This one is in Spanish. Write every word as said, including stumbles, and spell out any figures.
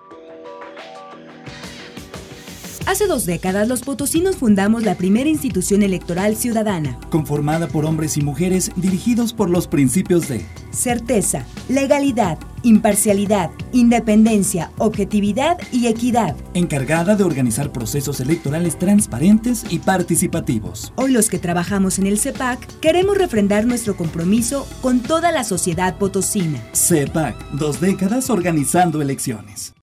Hace dos décadas, los potosinos fundamos la primera institución electoral ciudadana, conformada por hombres y mujeres dirigidos por los principios de certeza, legalidad, imparcialidad, independencia, objetividad y equidad, encargada de organizar procesos electorales transparentes y participativos. Hoy los que trabajamos en el C E P A C queremos refrendar nuestro compromiso con toda la sociedad potosina. C E P A C, dos décadas organizando elecciones.